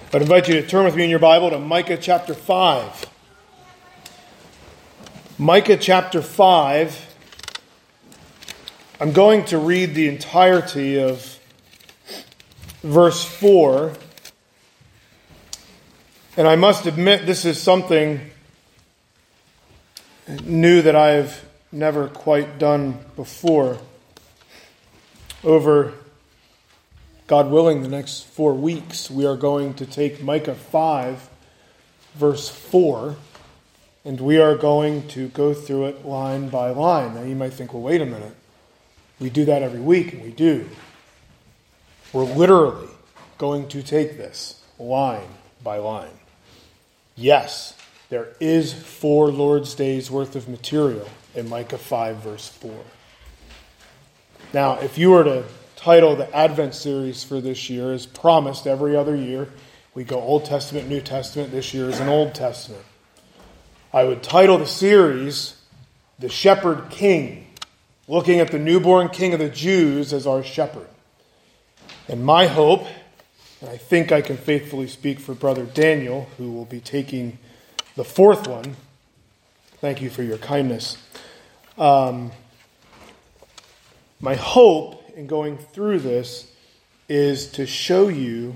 I'd invite you to turn with me in your Bible to Micah chapter 5. Micah chapter 5. I'm going to read the entirety of verse 4. And I must admit, this is something new that I've never quite done before. Over, God willing, the next 4 weeks, we are going to take Micah 5, verse 4, and we are going to go through it line by line. Now you might think, well, wait a minute. We do that every week, and we do. We're literally going to take this line by line. Yes, there is 4 Lord's Days worth of material in Micah 5, verse 4. Now, if you were to title the Advent series for this year, as promised every other year, we go Old Testament, New Testament. This year is an Old Testament. I would title the series, The Shepherd King, looking at the newborn King of the Jews as our shepherd. And my hope, and I think I can faithfully speak for Brother Daniel, who will be taking the 4th one. Thank you for your kindness. My hope in going through this is to show you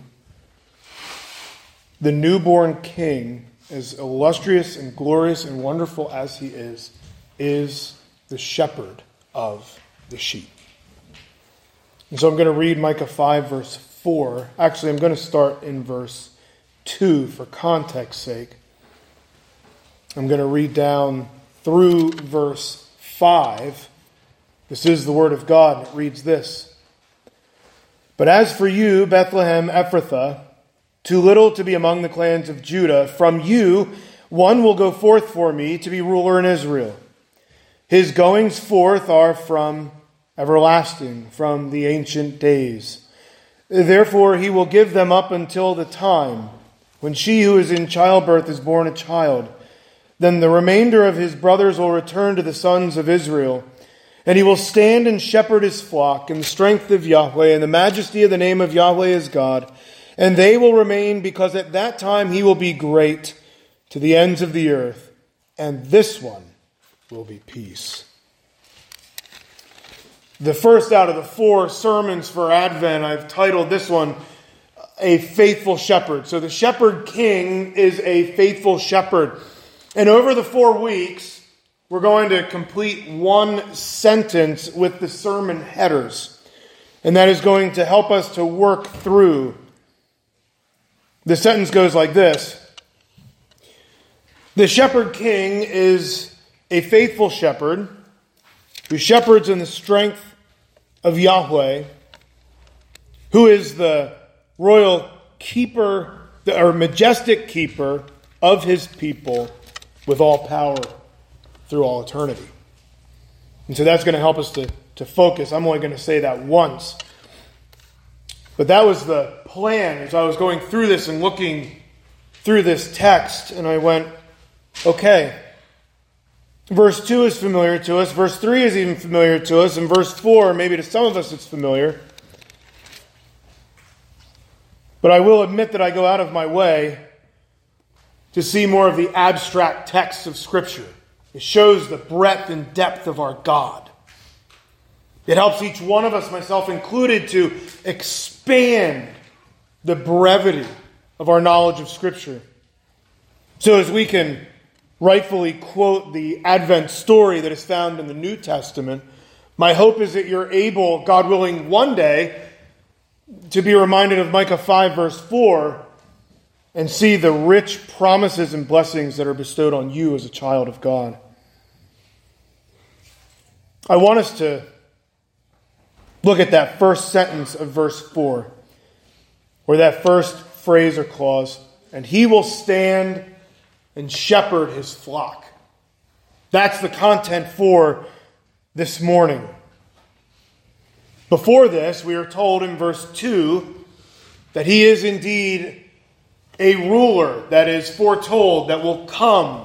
the newborn King, as illustrious and glorious and wonderful as he is the shepherd of the sheep. And so I'm going to read Micah 5, verse 4. Actually, I'm going to start in verse 2 for context sake. I'm going to read down through verse 5. This is the word of God, and it reads this. But as for you, Bethlehem Ephrathah, too little to be among the clans of Judah, from you one will go forth for me to be ruler in Israel. His goings forth are from everlasting, from the ancient days. Therefore he will give them up until the time when she who is in childbirth is born a child. Then the remainder of his brothers will return to the sons of Israel. And he will stand and shepherd his flock in the strength of Yahweh and the majesty of the name of Yahweh his God. And they will remain because at that time he will be great to the ends of the earth. And this one will be peace. The first out of the 4 sermons for Advent, I've titled this one, A Faithful Shepherd. So the Shepherd King is a faithful shepherd. And over the 4 weeks, we're going to complete one sentence with the sermon headers. And that is going to help us to work through. The sentence goes like this. The Shepherd King is a faithful shepherd who shepherds in the strength of Yahweh, who is the royal keeper, or majestic keeper of his people with all power through all eternity. And so that's going to help us to focus. I'm only going to say that once. But that was the plan as I was going through this and looking through this text. And I went, okay, verse 2 is familiar to us. Verse 3 is even familiar to us. And verse 4, maybe to some of us it's familiar. But I will admit that I go out of my way to see more of the abstract texts of Scripture. It shows the breadth and depth of our God. It helps each one of us, myself included, to expand the brevity of our knowledge of Scripture. So as we can rightfully quote the Advent story that is found in the New Testament, my hope is that you're able, God willing, one day to be reminded of Micah 5, verse 4, and see the rich promises and blessings that are bestowed on you as a child of God. I want us to look at that first sentence of verse 4, or that first phrase or clause, and he will stand and shepherd his flock. That's the content for this morning. Before this, we are told in verse 2 that he is indeed a ruler that is foretold that will come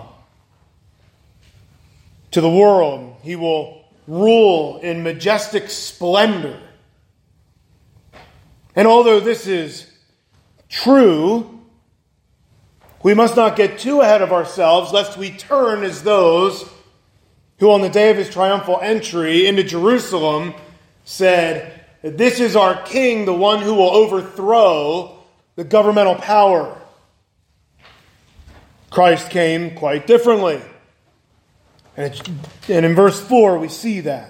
to the world. He will rule in majestic splendor. And although this is true, We must not get too ahead of ourselves, lest we turn as those who on the day of his triumphal entry into Jerusalem said, "This is our king, the one who will overthrow the governmental power." Christ came quite differently. And in verse 4, we see that.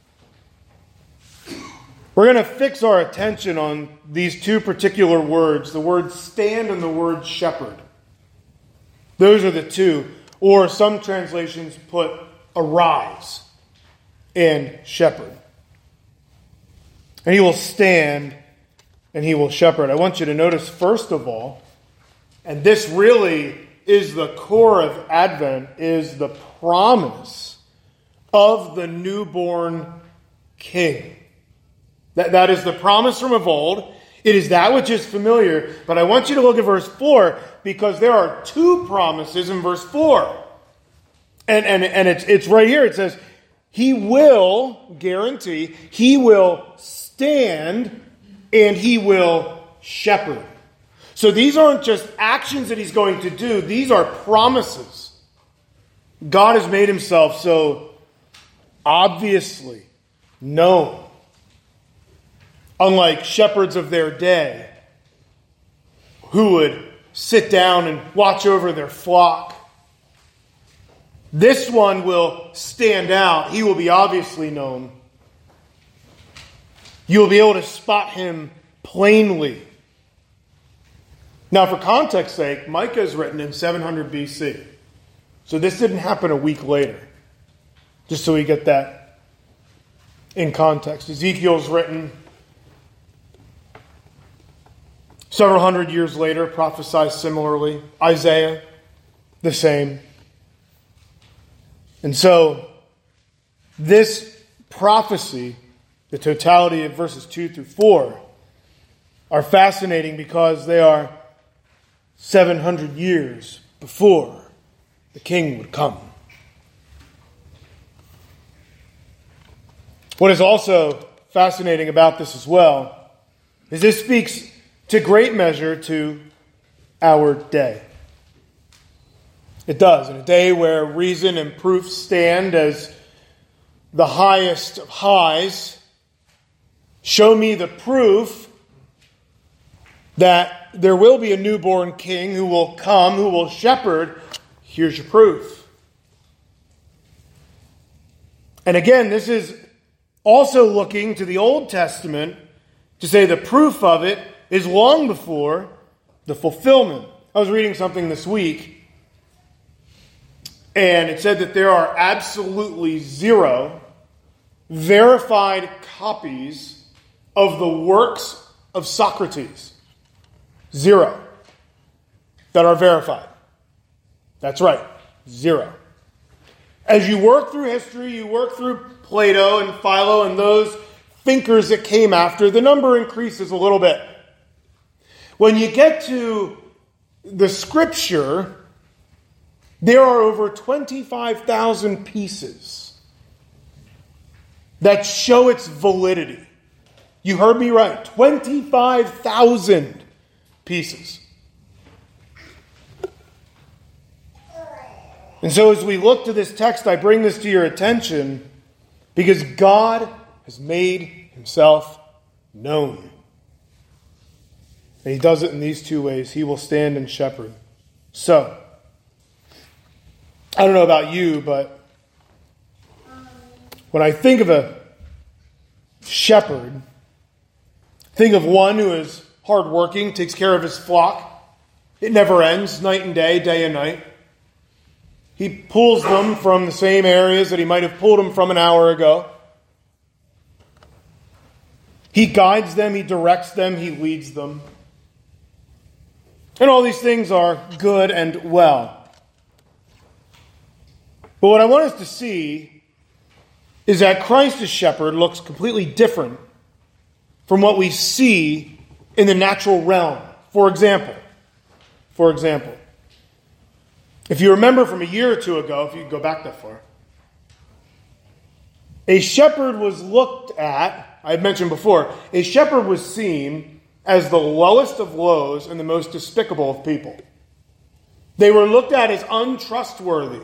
We're going to fix our attention on these two particular words, the word stand and the word shepherd. Those are the two. Or some translations put arise and shepherd. And he will stand and he will shepherd. I want you to notice, first of all, and this really is the core of Advent, is the promise of the newborn king. That is the promise from of old. It is that which is familiar. But I want you to look at verse 4, because there are two promises in verse 4. And it's right here. It says, he will, guarantee, he will stand and he will shepherd. So these aren't just actions that he's going to do. These are promises. God has made himself so obviously known. Unlike shepherds of their day, who would sit down and watch over their flock, this one will stand out. He will be obviously known. You will be able to spot him plainly. Now, for context sake, Micah is written in 700 BC. So this didn't happen a week later. Just so we get that in context. Ezekiel's written several hundred years later, prophesies similarly. Isaiah, the same. And so, this prophecy, the totality of verses 2 through 4, are fascinating because they are 700 years before the king would come. What is also fascinating about this as well is this speaks to great measure to our day. It does. In a day where reason and proof stand as the highest of highs, show me the proof that there will be a newborn king who will come, who will shepherd. Here's your proof. And again, this is also looking to the Old Testament to say the proof of it is long before the fulfillment. I was reading something this week, and it said that there are absolutely zero verified copies of the works of Socrates. Zero that are verified. That's right, zero. As you work through history, you work through Plato and Philo and those thinkers that came after, the number increases a little bit. When you get to the Scripture, there are over 25,000 pieces that show its validity. You heard me right. 25,000 pieces. And so as we look to this text, I bring this to your attention because God has made himself known. And he does it in these two ways. He will stand and shepherd. So, I don't know about you, but when I think of a shepherd, think of one who is hardworking, takes care of his flock. It never ends, night and day and night. He pulls them from the same areas that he might have pulled them from an hour ago. He guides them, he directs them, he leads them. And all these things are good and well. But what I want us to see is that Christ as shepherd looks completely different from what we see in the natural realm. For example, if you remember from a year or two ago, if you go back that far, a shepherd was looked at, I had mentioned before, a shepherd was seen as the lowest of lows and the most despicable of people. They were looked at as untrustworthy.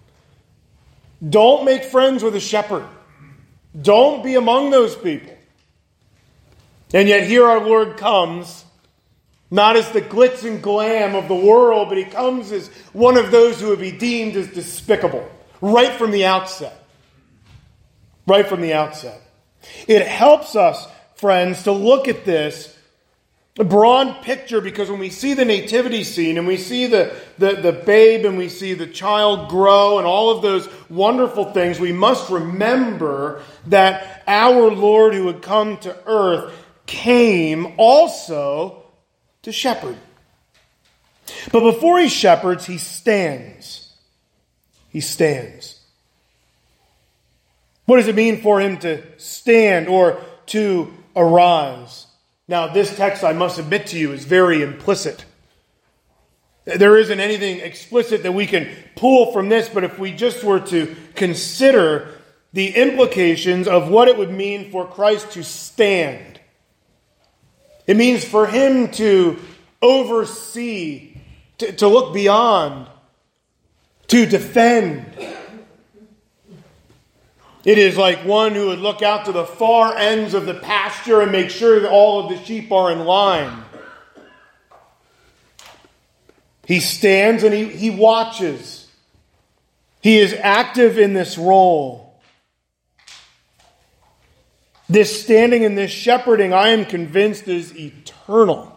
Don't make friends with a shepherd. Don't be among those people. And yet here our Lord comes, not as the glitz and glam of the world, but he comes as one of those who would be deemed as despicable, right from the outset. Right from the outset. It helps us, friends, to look at this broad picture, because when we see the nativity scene and we see the babe and we see the child grow and all of those wonderful things, we must remember that our Lord who had come to earth came also to shepherd. But before he shepherds, he stands. He stands. What does it mean for him to stand or to arise? Now, this text, I must admit to you, is very implicit. There isn't anything explicit that we can pull from this, but if we just were to consider the implications of what it would mean for Christ to stand, it means for him to oversee, to look beyond, to defend. It is like one who would look out to the far ends of the pasture and make sure that all of the sheep are in line. He stands and he watches. He is active in this role. This standing and this shepherding, I am convinced, is eternal.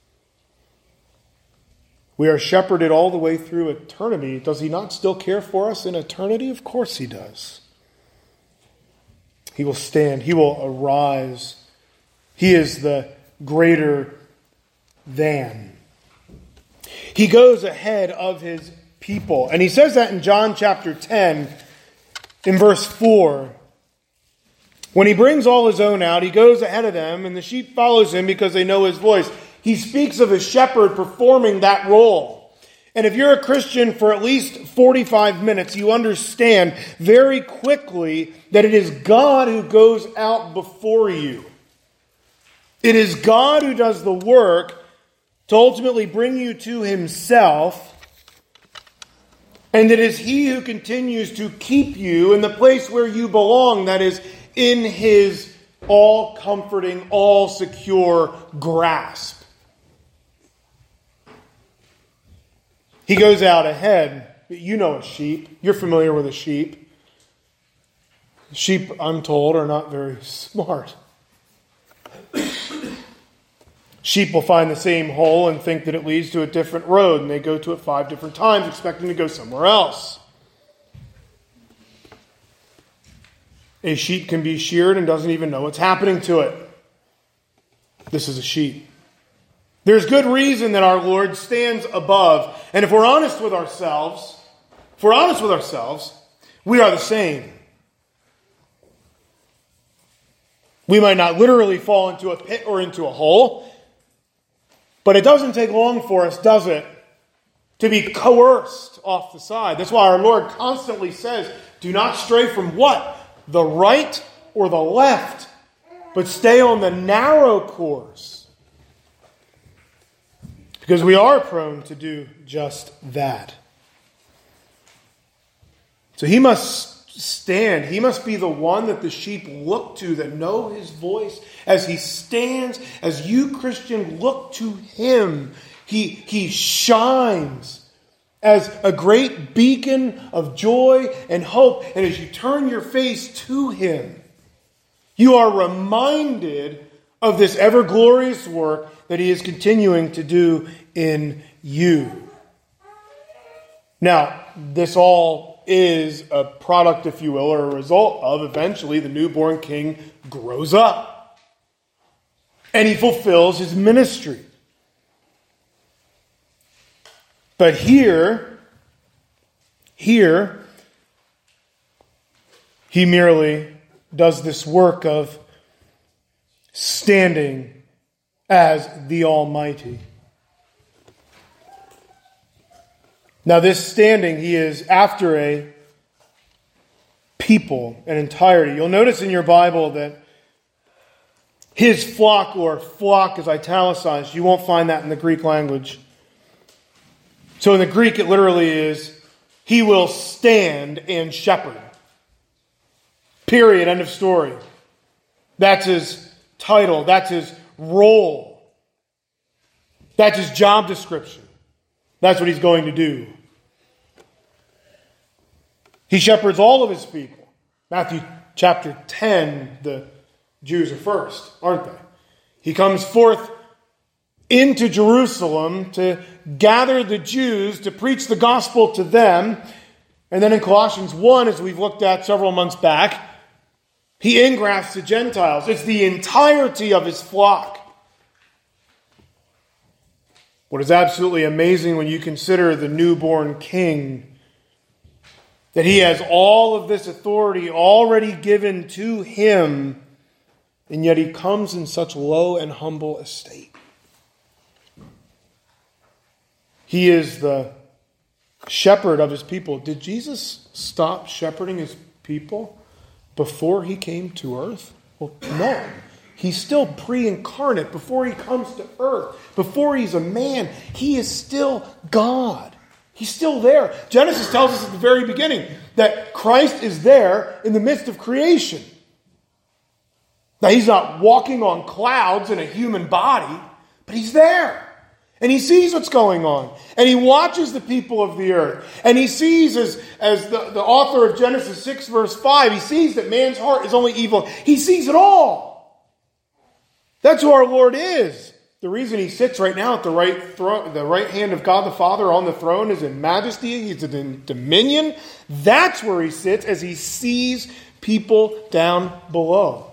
We are shepherded all the way through eternity. Does he not still care for us in eternity? Of course he does. He will stand. He will arise. He is the greater than. He goes ahead of his people. And he says that in John chapter 10, in verse 4. When he brings all his own out, he goes ahead of them, and the sheep follows him because they know his voice. He speaks of a shepherd performing that role. And if you're a Christian for at least 45 minutes, you understand very quickly that it is God who goes out before you. It is God who does the work to ultimately bring you to himself. And it is he who continues to keep you in the place where you belong, that is, in his all-comforting, all-secure grasp. He goes out ahead. You know a sheep. You're familiar with a sheep. Sheep, I'm told, are not very smart. Sheep will find the same hole and think that it leads to a different road, and they go to it 5 different times, expecting to go somewhere else. A sheep can be sheared and doesn't even know what's happening to it. This is a sheep. There's good reason that our Lord stands above. And if we're honest with ourselves, we are the same. We might not literally fall into a pit or into a hole, but it doesn't take long for us, does it, to be coerced off the side. That's why our Lord constantly says, do not stray from what? The right or the left, but stay on the narrow course. Because we are prone to do just that. So he must stand. He must be the one that the sheep look to, that know his voice. As he stands, as you, Christian, look to him, he shines as a great beacon of joy and hope. And as you turn your face to him, you are reminded of this ever glorious work that he is continuing to do in you. Now, this all is a product, if you will, or a result of eventually the newborn king grows up and he fulfills his ministry. But here, he merely does this work of standing as the Almighty. Now, this standing, he is after a people, an entirety. You'll notice in your Bible that his flock, or flock is italicized. You won't find that in the Greek language. So in the Greek, it literally is, he will stand and shepherd. Period. End of story. That's his title. That's his role. That's his job description. That's what he's going to do. He shepherds all of his people. Matthew chapter 10, the Jews are first, aren't they? He comes forth into Jerusalem to gather the Jews, to preach the gospel to them. And then in Colossians 1, as we've looked at several months back, he ingrafts the Gentiles. It's the entirety of his flock. What is absolutely amazing when you consider the newborn king, that he has all of this authority already given to him, and yet he comes in such low and humble estate. He is the shepherd of his people. Did Jesus stop shepherding his people before he came to earth? Well, no. He's still pre-incarnate. Before he comes to earth, before he's a man, he is still God. He's still there. Genesis tells us at the very beginning that Christ is there in the midst of creation. Now, he's not walking on clouds in a human body, but he's there. And he sees what's going on. And he watches the people of the earth. And he sees, as the author of Genesis 6 verse 5, he sees that man's heart is only evil. He sees it all. That's who our Lord is. The reason he sits right now at the right hand of God the Father on the throne is in majesty. He's in dominion. That's where he sits as he sees people down below.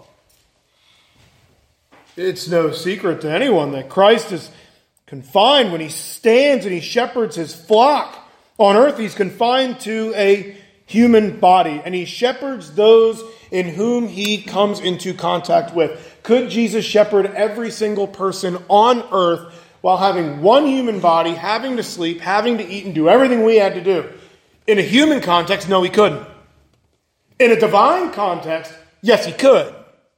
It's no secret to anyone that Christ is confined when he stands and he shepherds his flock. On earth, he's confined to a human body, and he shepherds those in whom he comes into contact with. Could Jesus shepherd every single person on earth while having one human body, having to sleep, having to eat, and do everything we had to do? In a human context, no, he couldn't. In a divine context, yes, he could.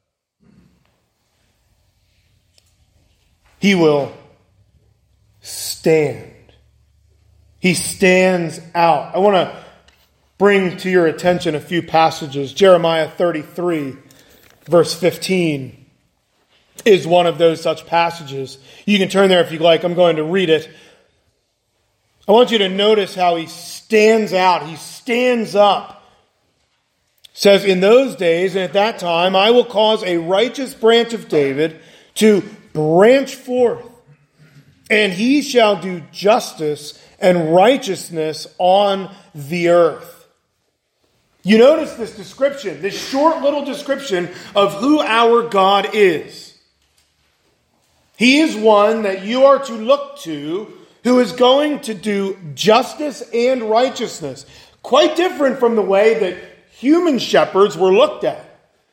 He will stand. He stands out. I want to bring to your attention a few passages. Jeremiah 33, verse 15, is one of those such passages. You can turn there if you like. I'm going to read it. I want you to notice how he stands out. He stands up. It says, in those days and at that time, I will cause a righteous branch of David to branch forth, and he shall do justice and righteousness on the earth. You notice this description, this short little description of who our God is. He is one that you are to look to, who is going to do justice and righteousness. Quite different from the way that human shepherds were looked at.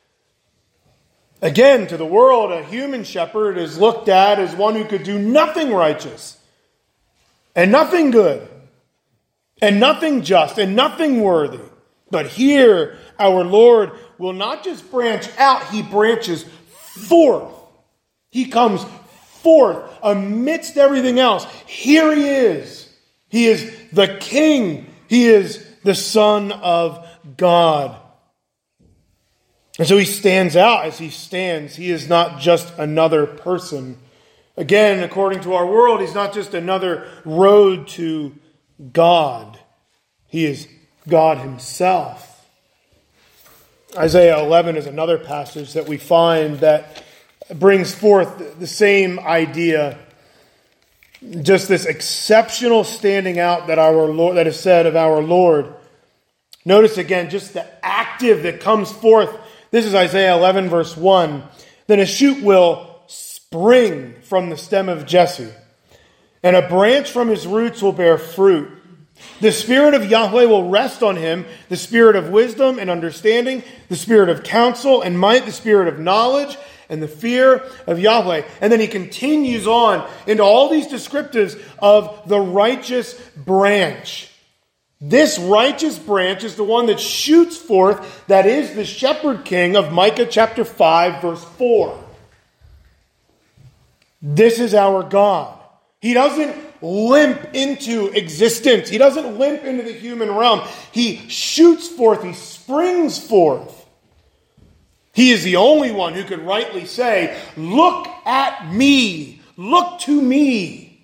Again, to the world, a human shepherd is looked at as one who could do nothing righteous, and nothing good, and nothing just, and nothing worthy. But here, our Lord will not just branch out, he branches forth. He comes forth amidst everything else. Here he is. He is the King. He is the Son of God. And so he stands out as he stands. He is not just another person. Again, according to our world, he's not just another road to God. He is God himself. Isaiah 11 is another passage that we find that brings forth the same idea. Just this exceptional standing out that our Lord, that is said of our Lord. Notice again just the active that comes forth. This is Isaiah 11 verse 1. Then a shoot will spring from the stem of Jesse, and a branch from his roots will bear fruit. The Spirit of Yahweh will rest on him, the Spirit of wisdom and understanding, the Spirit of counsel and might, the Spirit of knowledge and the fear of Yahweh. And then he continues on into all these descriptives of the righteous branch. This righteous branch is the one that shoots forth, that is the shepherd king of Micah chapter 5 verse 4. This is our God. He doesn't limp into existence. He doesn't limp into the human realm. He shoots forth. He springs forth. He is the only one who could rightly say, look at me. Look to me.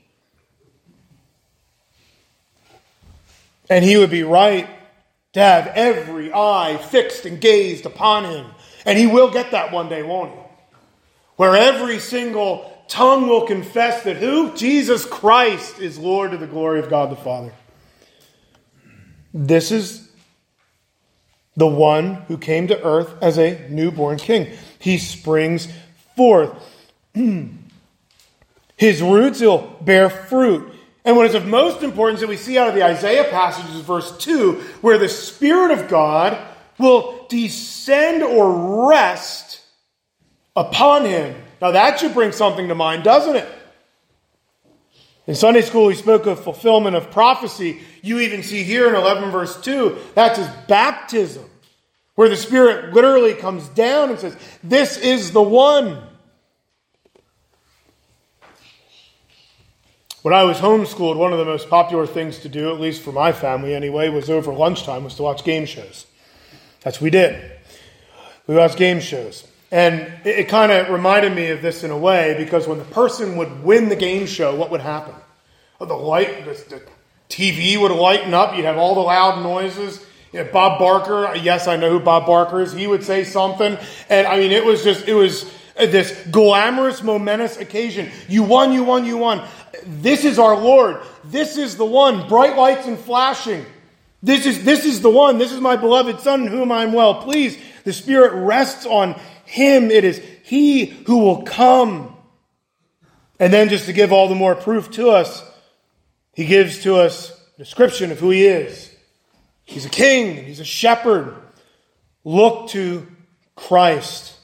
And he would be right to have every eye fixed and gazed upon him. And he will get that one day, won't he? Where every single tongue will confess that who? Jesus Christ is Lord to the glory of God the Father. This is the one who came to earth as a newborn king. He springs forth. His roots will bear fruit. And what is of most importance that we see out of the Isaiah passage is verse 2, where the Spirit of God will descend or rest upon him. Now that should bring something to mind, doesn't it? In Sunday school, we spoke of fulfillment of prophecy. You even see here in 11 verse 2, that's his baptism, where the Spirit literally comes down and says, this is the one. When I was homeschooled, one of the most popular things to do, at least for my family anyway, was over lunchtime, was to watch game shows. That's what we did. We watched game shows. And it kind of reminded me of this in a way, because when the person would win the game show, what would happen? The TV would lighten up. You'd have all the loud noises. You know, Bob Barker, yes, I know who Bob Barker is. He would say something. And I mean, it was this glamorous, momentous occasion. You won, you won, you won. This is our Lord. This is the one. Bright lights and flashing. This is the one. This is my beloved Son in whom I am well pleased. The Spirit rests on him. It is he who will come. And then just to give all the more proof to us, he gives to us a description of who he is. He's a king. He's a shepherd. Look to Christ.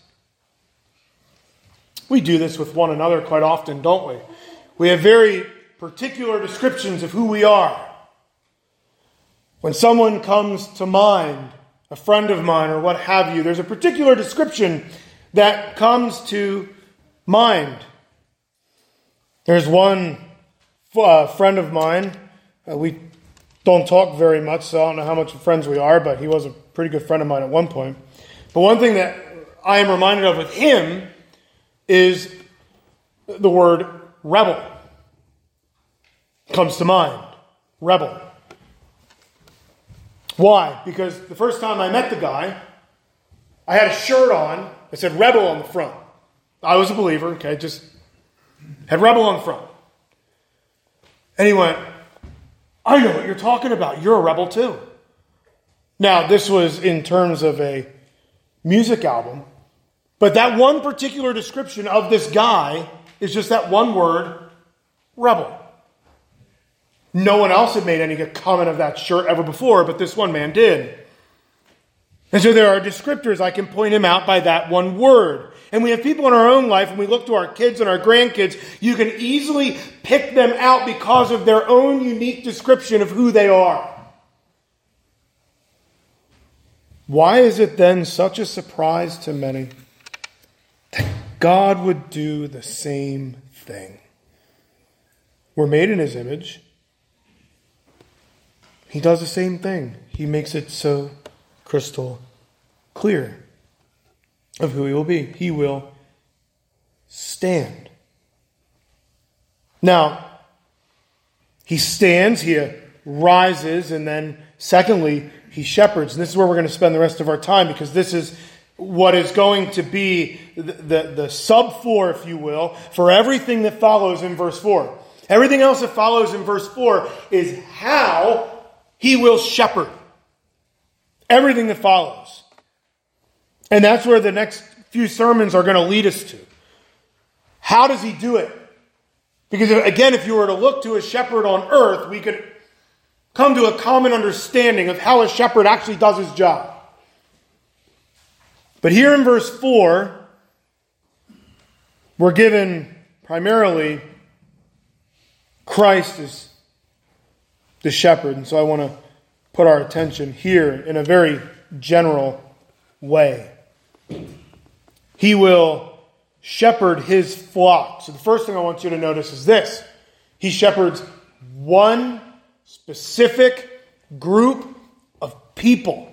We do this with one another quite often, don't we? We have very particular descriptions of who we are. When someone comes to mind, a friend of mine or what have you, there's a particular description that comes to mind. There's one friend of mine. We don't talk very much, so I don't know how much friends we are, but he was a pretty good friend of mine at one point. But one thing that I am reminded of with him is the word rebel. Comes to mind. Rebel. Why? Because the first time I met the guy, I had a shirt on that said Rebel on the front. I was a believer, okay, just had Rebel on the front. And he went, I know what you're talking about. You're a rebel too. Now, this was in terms of a music album, but that one particular description of this guy is just that one word, rebel. No one else had made any comment of that shirt ever before, but this one man did. And so there are descriptors. I can point him out by that one word. And we have people in our own life, when we look to our kids and our grandkids, you can easily pick them out because of their own unique description of who they are. Why is it then such a surprise to many that God would do the same thing? We're made in his image. He does the same thing. He makes it so crystal clear of who he will be. He will stand. Now, he stands, he rises, and then secondly, he shepherds. And this is where we're going to spend the rest of our time, because this is what is going to be the sub-4, if you will, for everything that follows in verse 4. Everything else that follows in verse 4 is how he will shepherd. Everything that follows. And that's where the next few sermons are going to lead us to. How does he do it? Because again, if you were to look to a shepherd on earth, we could come to a common understanding of how a shepherd actually does his job. But here in verse 4, we're given primarily Christ as the shepherd. And so I want to put our attention here in a very general way. He will shepherd his flock. So the first thing I want you to notice is this. He shepherds one specific group of people.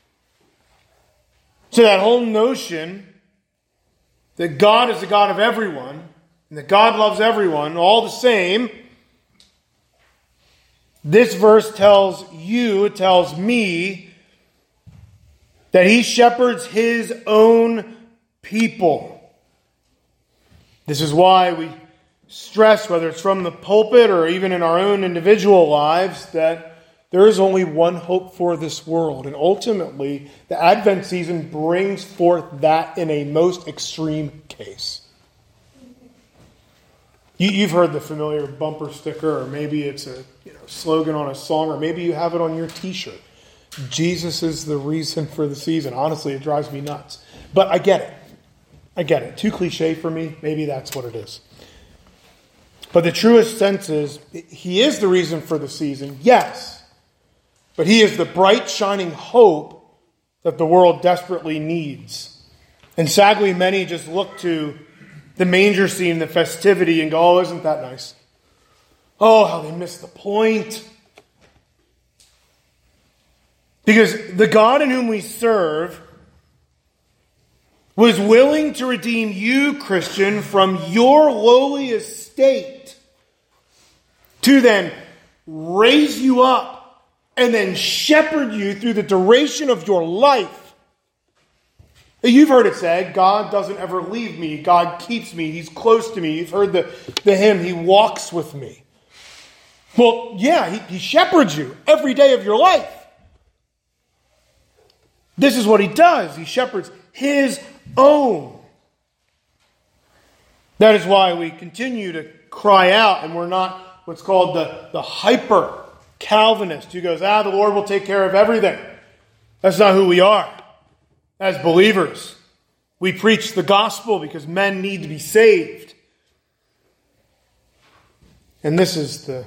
So that whole notion that God is the God of everyone, and that God loves everyone all the same, this verse tells you, it tells me, that he shepherds his own people. This is why we stress, whether it's from the pulpit or even in our own individual lives, that there is only one hope for this world. And ultimately, the Advent season brings forth that in a most extreme case. You've heard the familiar bumper sticker, or maybe it's a slogan on a song, or maybe you have it on your t-shirt. Jesus is the reason for the season. Honestly, it drives me nuts. But I get it. Too cliche for me. Maybe that's what it is. But the truest sense is, he is the reason for the season, yes. But he is the bright, shining hope that the world desperately needs. And sadly, many just look to the manger scene, the festivity, and go, oh, isn't that nice? Oh, how they missed the point. Because the God in whom we serve was willing to redeem you, Christian, from your lowly estate, to then raise you up and then shepherd you through the duration of your life. You've heard it said, God doesn't ever leave me. God keeps me. He's close to me. You've heard the hymn, He walks with me. Well, yeah, he shepherds you every day of your life. This is what He does. He shepherds His own. That is why we continue to cry out, and we're not what's called the hyper Calvinist who goes, the Lord will take care of everything. That's not who we are. As believers, we preach the gospel because men need to be saved. And this is the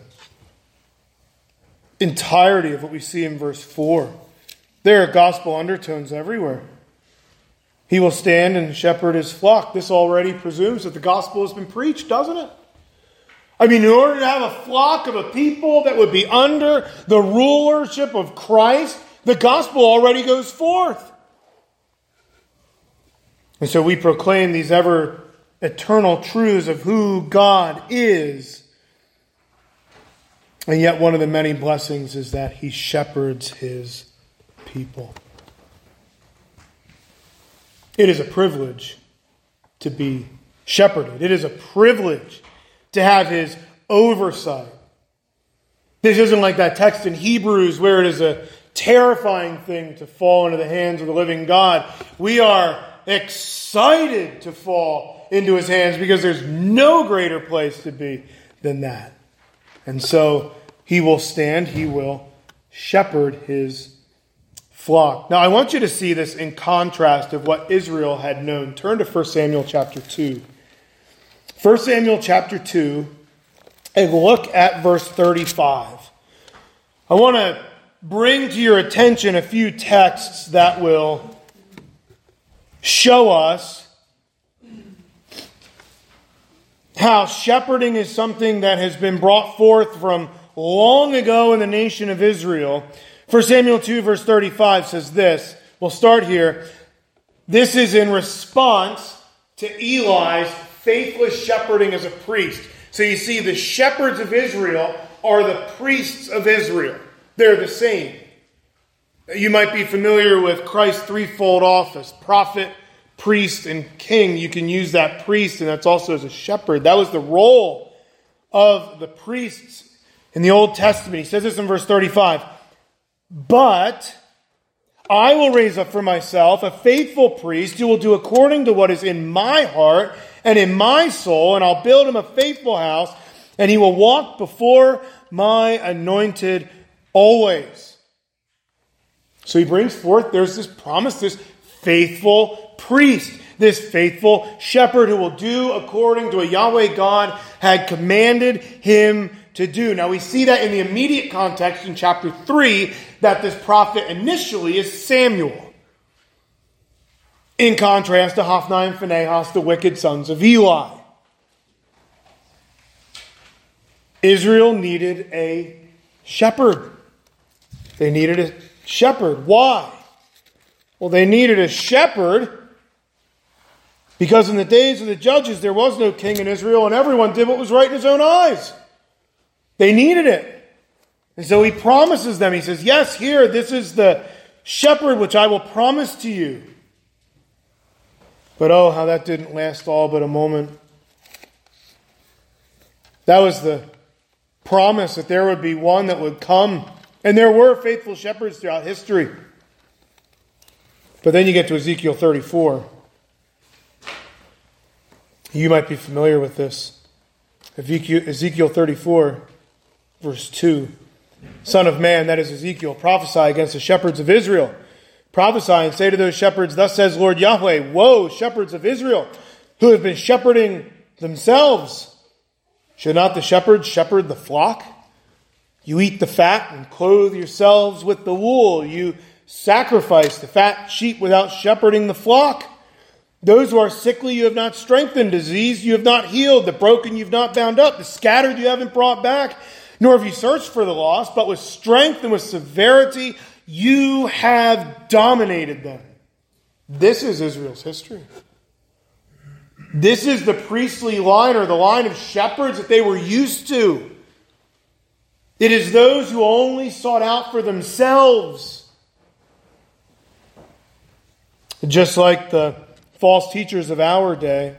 entirety of what we see in verse 4. There are gospel undertones everywhere. He will stand and shepherd his flock. This already presumes that the gospel has been preached, doesn't it? I mean, in order to have a flock of a people that would be under the rulership of Christ, the gospel already goes forth. And so we proclaim these ever eternal truths of who God is. And yet one of the many blessings is that He shepherds His people. It is a privilege to be shepherded. It is a privilege to have His oversight. This isn't like that text in Hebrews where it is a terrifying thing to fall into the hands of the living God. We are excited to fall into His hands because there's no greater place to be than that. And so He will stand, He will shepherd His flock. Now I want you to see this in contrast of what Israel had known. Turn to 1 Samuel chapter 2. 1 Samuel chapter 2, and look at verse 35. I want to bring to your attention a few texts that will show us how shepherding is something that has been brought forth from long ago in the nation of Israel. 1 Samuel 2 verse 35 says this. We'll start here. This is in response to Eli's faithless shepherding as a priest. So you see, the shepherds of Israel are the priests of Israel. They're the same. You might be familiar with Christ's threefold office: prophet, priest, and king. You can use that priest, and that's also as a shepherd. That was the role of the priests in the Old Testament. He says this in verse 35. But I will raise up for myself a faithful priest who will do according to what is in my heart and in my soul, and I'll build him a faithful house, and he will walk before my anointed always. So he brings forth, there's this promise, this faithful priest, this faithful shepherd who will do according to what Yahweh God had commanded him to do. Now we see that in the immediate context in chapter 3, that this prophet initially is Samuel. In contrast to Hophni and Phinehas, the wicked sons of Eli. Israel needed a shepherd. They needed a shepherd. Why? Well, they needed a shepherd because in the days of the judges there was no king in Israel and everyone did what was right in his own eyes. They needed it. And so he promises them. He says, yes, here, this is the shepherd which I will promise to you. But oh, how that didn't last all but a moment. That was the promise that there would be one that would come. And there were faithful shepherds throughout history. But then you get to Ezekiel 34. You might be familiar with this. Ezekiel 34, verse 2. Son of man, that is Ezekiel, prophesy against the shepherds of Israel. Prophesy and say to those shepherds, thus says Lord Yahweh, woe, shepherds of Israel, who have been shepherding themselves. Should not the shepherds shepherd the flock? You eat the fat and clothe yourselves with the wool. You sacrifice the fat sheep without shepherding the flock. Those who are sickly you have not strengthened, diseased you have not healed, the broken you have not bound up, the scattered you haven't brought back, nor have you searched for the lost, but with strength and with severity you have dominated them. This is Israel's history. This is the priestly line or the line of shepherds that they were used to. It is those who only sought out for themselves. Just like the false teachers of our day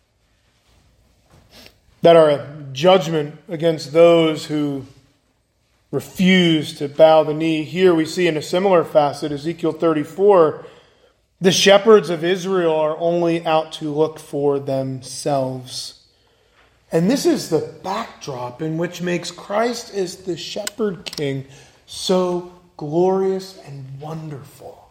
that are a judgment against those who refuse to bow the knee. Here we see in a similar facet, Ezekiel 34, the shepherds of Israel are only out to look for themselves. And this is the backdrop in which makes Christ as the shepherd king so glorious and wonderful.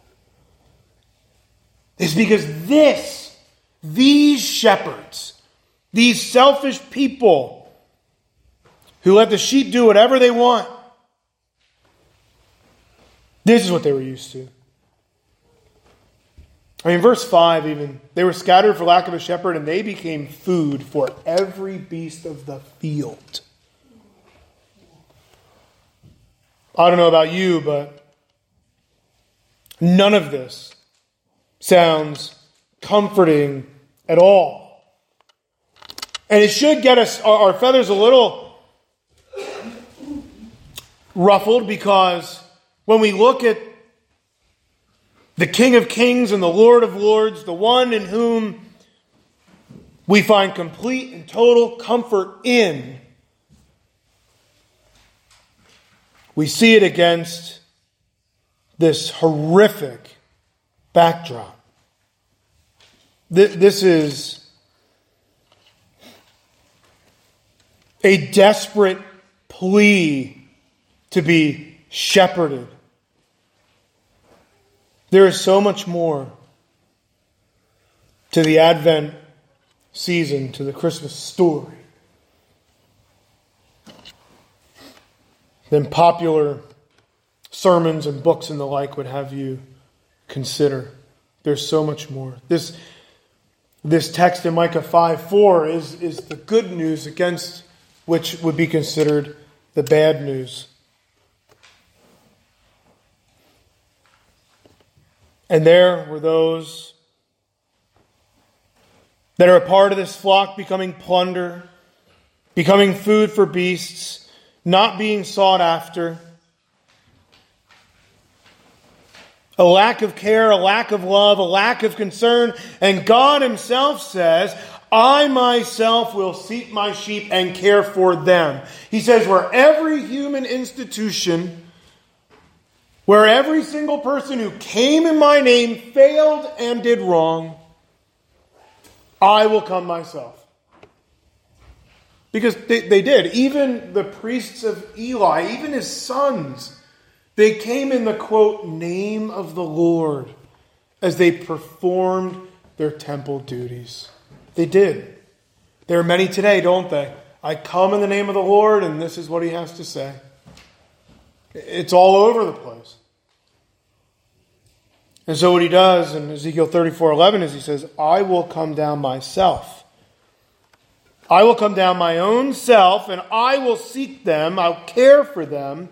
It's because these shepherds, these selfish people who let the sheep do whatever they want, this is what they were used to. I mean, verse 5 even, they were scattered for lack of a shepherd, and they became food for every beast of the field. I don't know about you, but none of this sounds comforting at all. And it should get us, our feathers a little ruffled, because when we look at the King of Kings and the Lord of Lords, the one in whom we find complete and total comfort in, we see it against this horrific backdrop. This is a desperate plea to be shepherded. There is so much more to the Advent season, to the Christmas story, than popular sermons and books and the like would have you consider. There's so much more. This text in Micah 5:4 is the good news against which would be considered the bad news. And there were those that are a part of this flock becoming plunder, becoming food for beasts, not being sought after. A lack of care, a lack of love, a lack of concern. And God himself says, I myself will seek my sheep and care for them. He says, where every human institution, where every single person who came in my name failed and did wrong, I will come myself. Because they did. Even the priests of Eli, even his sons, they came in the, quote, name of the Lord as they performed their temple duties. They did. There are many today, don't they? I come in the name of the Lord, and this is what he has to say. It's all over the place. And so what he does in Ezekiel 34:11 is he says, I will come down myself. I will come down my own self, and I will seek them. I'll care for them.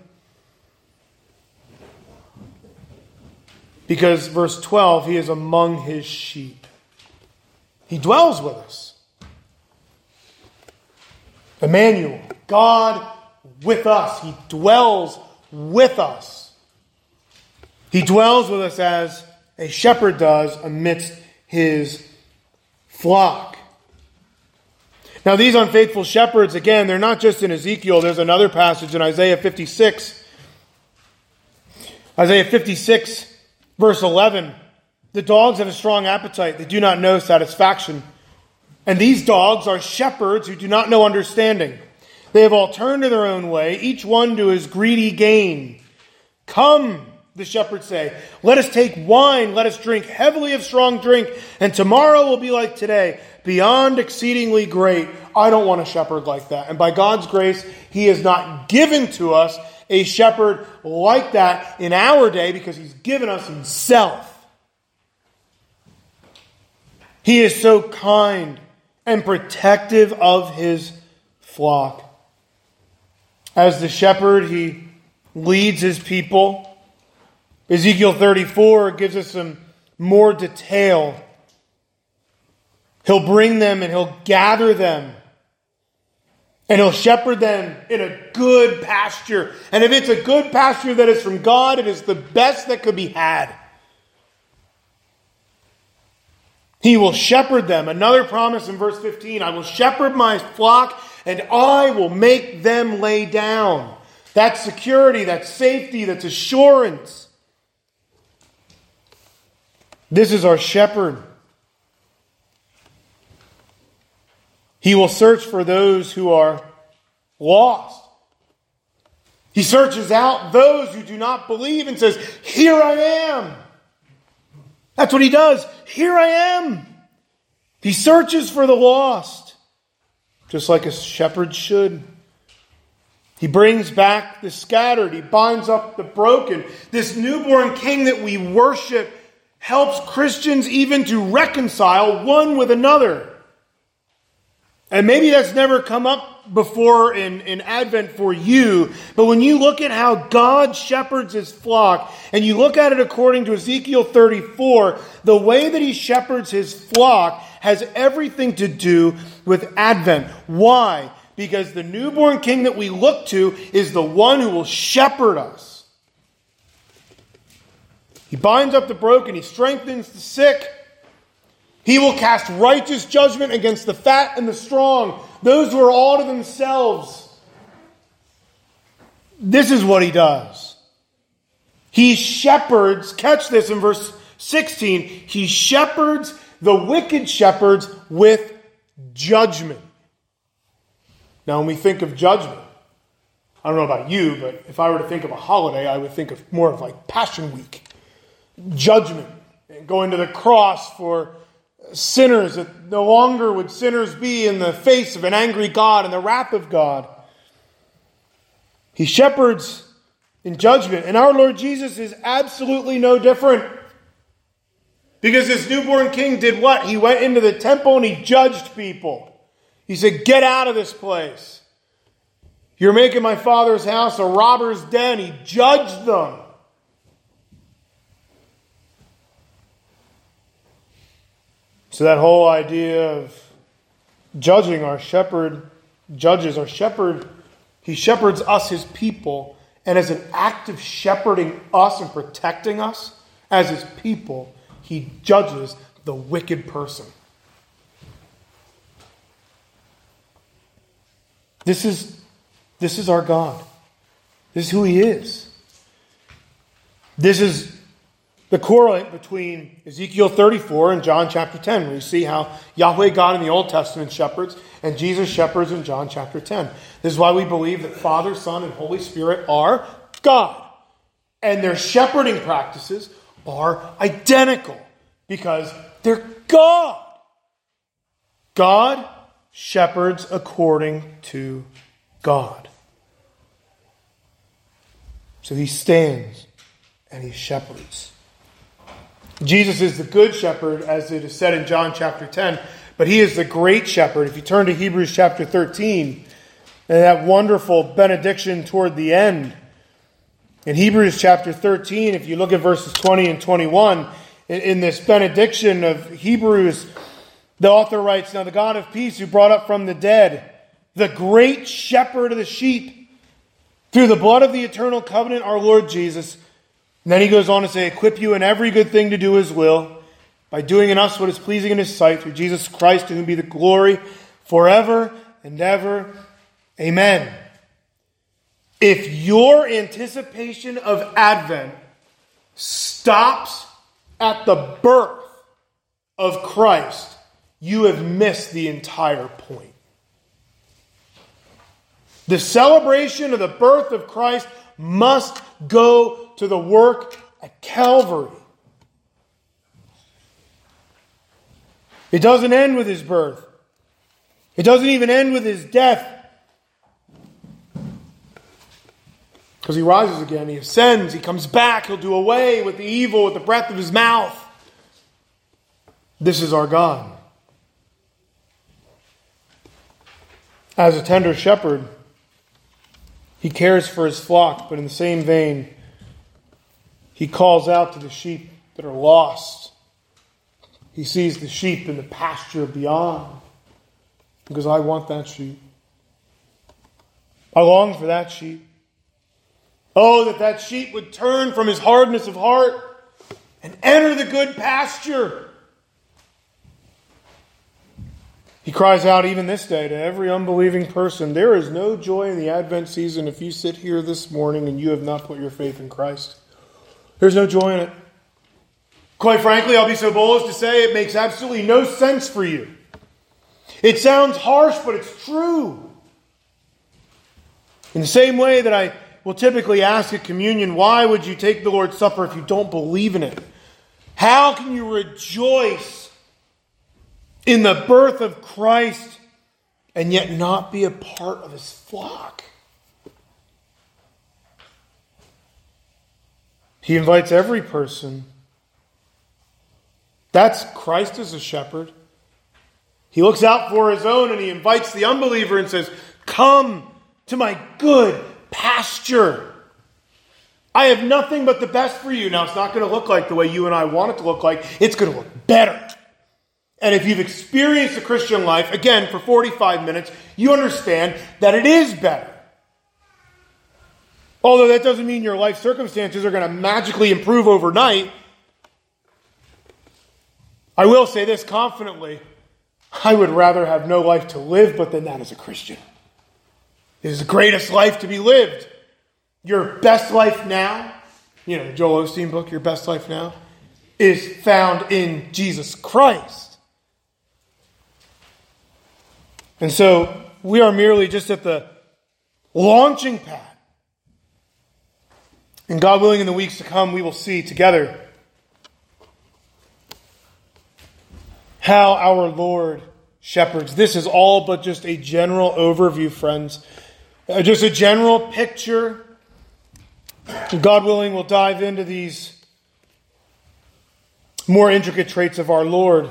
Because, verse 12, he is among his sheep. He dwells with us. Emmanuel, God with us. He dwells with us. He dwells with us as a shepherd does amidst his flock. Now, these unfaithful shepherds, again, they're not just in Ezekiel. There's another passage in Isaiah 56. Isaiah 56, verse 11. The dogs have a strong appetite. They do not know satisfaction. And these dogs are shepherds who do not know understanding. They have all turned to their own way, each one to his greedy gain. Come, the shepherds say, let us take wine, let us drink heavily of strong drink, and tomorrow will be like today, beyond exceedingly great. I don't want a shepherd like that. And by God's grace, he has not given to us a shepherd like that in our day because he's given us himself. He is so kind and protective of his flock. As the shepherd, he leads his people. Ezekiel 34 gives us some more detail. He'll bring them and he'll gather them. And he'll shepherd them in a good pasture. And if it's a good pasture that is from God, it is the best that could be had. He will shepherd them. Another promise in verse 15. I will shepherd my flock and I will make them lay down. That's security, that's safety, that's assurance. This is our shepherd. He will search for those who are lost. He searches out those who do not believe and says, here I am. That's what he does. Here I am. He searches for the lost, just like a shepherd should. He brings back the scattered. He binds up the broken. This newborn king that we worship helps Christians even to reconcile one with another. And maybe that's never come up before in Advent for you, but when you look at how God shepherds his flock, and you look at it according to Ezekiel 34, the way that he shepherds his flock has everything to do with Advent. Why? Because the newborn king that we look to is the one who will shepherd us. He binds up the broken, he strengthens the sick. He will cast righteous judgment against the fat and the strong, those who are all to themselves. This is what he does. He shepherds, catch this in verse 16, he shepherds the wicked shepherds with judgment. Now when we think of judgment, I don't know about you, but if I were to think of a holiday, I would think of more of like Passion Week. Judgment, going to the cross for sinners, that no longer would sinners be in the face of an angry God and the wrath of God. He shepherds in judgment. And our Lord Jesus is absolutely no different. Because this newborn king did what? He went into the temple and he judged people. He said, get out of this place. You're making my father's house a robber's den. He judged them. So that whole idea of judging our shepherd, judges our shepherd, he shepherds us, his people, and as an act of shepherding us and protecting us as his people, he judges the wicked person. This is our God. This is who he is. This is the correlate between Ezekiel 34 and John chapter 10, where you see how Yahweh God in the Old Testament shepherds and Jesus shepherds in John chapter 10. This is why we believe that Father, Son, and Holy Spirit are God. And their shepherding practices are identical because they're God. God shepherds according to God. So he stands and he shepherds. Jesus is the good shepherd, as it is said in John chapter 10, but he is the great shepherd. If you turn to Hebrews chapter 13, and that wonderful benediction toward the end, in Hebrews chapter 13, if you look at verses 20 and 21, in this benediction of Hebrews, the author writes, "Now the God of peace who brought up from the dead the great shepherd of the sheep through the blood of the eternal covenant, our Lord Jesus." And then he goes on to say, "Equip you in every good thing to do his will, by doing in us what is pleasing in his sight, through Jesus Christ, to whom be the glory forever and ever. Amen." If your anticipation of Advent stops at the birth of Christ, you have missed the entire point. The celebration of the birth of Christ must go to the work at Calvary. It doesn't end with his birth. It doesn't even end with his death. Because he rises again, he ascends, he comes back, he'll do away with the evil with the breath of his mouth. This is our God. As a tender shepherd, he cares for his flock, but in the same vein, he calls out to the sheep that are lost. He sees the sheep in the pasture beyond, because I want that sheep. I long for that sheep. Oh, that that sheep would turn from his hardness of heart and enter the good pasture. He cries out even this day to every unbelieving person, there is no joy in the Advent season if you sit here this morning and you have not put your faith in Christ. There's no joy in it. Quite frankly, I'll be so bold as to say it makes absolutely no sense for you. It sounds harsh, but it's true. In the same way that I will typically ask at communion, why would you take the Lord's Supper if you don't believe in it? How can you rejoice in the birth of Christ and yet not be a part of his flock? He invites every person. That's Christ as a shepherd. He looks out for his own and he invites the unbeliever and says, come to my good pasture. I have nothing but the best for you. Now, it's not going to look like the way you and I want it to look like. It's going to look better. And if you've experienced the Christian life, again, for 45 minutes, you understand that it is better. Although that doesn't mean your life circumstances are going to magically improve overnight. I will say this confidently. I would rather have no life to live but than that as a Christian. It is the greatest life to be lived. Your best life now, the Joel Osteen book, Your Best Life Now, is found in Jesus Christ. And so we are merely just at the launching pad. And God willing, in the weeks to come, we will see together how our Lord shepherds. This is all but just a general overview, friends. Just a general picture. God willing, we'll dive into these more intricate traits of our Lord.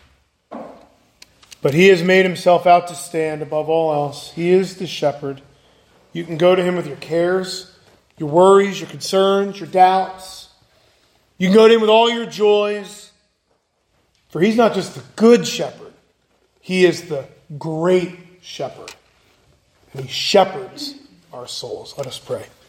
But he has made himself out to stand above all else. He is the shepherd. You can go to him with your cares, your worries, your concerns, your doubts. You can go to him with all your joys. For he's not just the good shepherd. He is the great shepherd. And he shepherds our souls. Let us pray.